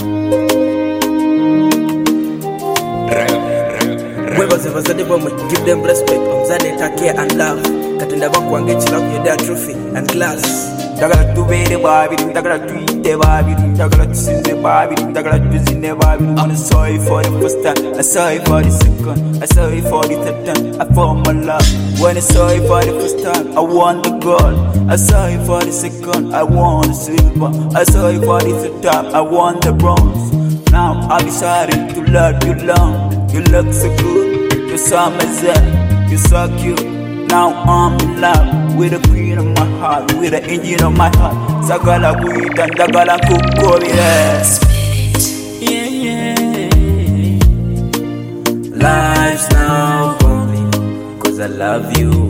Give them respect, omzade take and love. Katenda banku angechi love you their trophy and glass. Dagala tubere babi, dagala tuite babi, dagala tusine babi, dagala tuzine babi. I'm sorry for the first time, I'm sorry for the second, I'm sorry for the third time. I found my love. When I'm sorry for the first time, I want the gold. I'm sorry for the second, I want the silver. I'm sorry for the third time, I want the bronze. Now I'll be sorry to love you long. You look so good, you're so amazing, you're so cute. Now I'm in love with the queen of my heart, with the engine of my heart. Sagala guita and dagala kukori. Yeah. Life's now complete, cause I love you.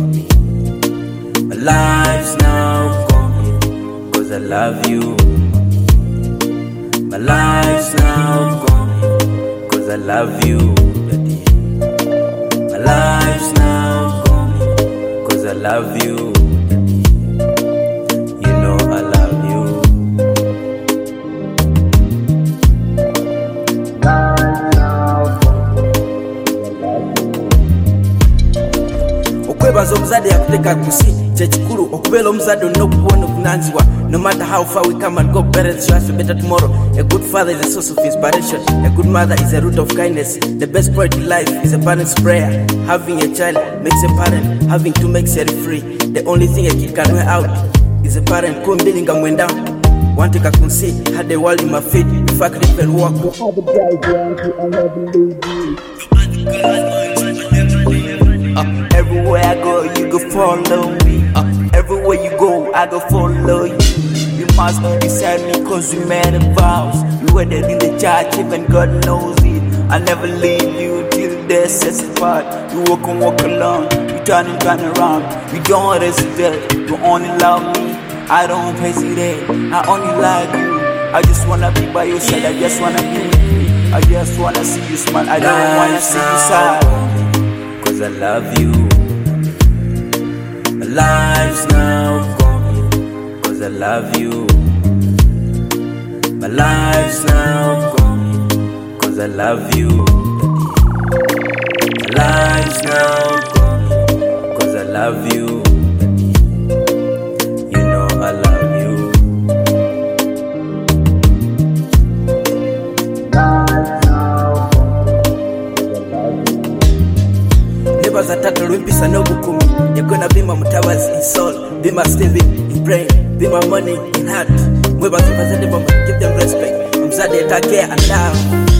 Life's now complete, cause I love you. My life's now complete, cause I love you. My life's now complete, cause I love you. You know I love you. Okwebaza omuzadde yakuteka kusi kyekikulu okubeera omuzadde olina okuwona obuvunaanyizibwa. No matter how far we come and go, better is for better tomorrow. A good father is a source of inspiration. A good mother is a root of kindness. The best part in life is a parent's prayer. Having a child makes a parent. Having two makes a free. The only thing a kid can wear out is a parent. Kumbilinga mwenda wanteka kunsi had the world in my feet. If I could even walk everywhere I go, you go follow me. Everywhere you go, I go follow you. You must be beside me cause we made a vows. You were there in the church, even God knows it. I'll never leave you till death sets us apart. You walk and walk alone, you turn and turn around. You don't hesitate, you only love me. I don't hesitate, I only love you. I just wanna be by your side, I just wanna be with you. I just wanna see you smile, I don't wanna see you sad. Cause I love you. My life's now complete, cause I love you. My life's now complete, cause I love you. My life's now complete, cause I love you. You know I love you. Nebaza tatu lwimpisa n'obukumi. You're gonna be my mutabazi in soul, be my Steven in brain, be my money in heart. Mwebaza bazadde bamwe, give them respect. Omuzadde take and love.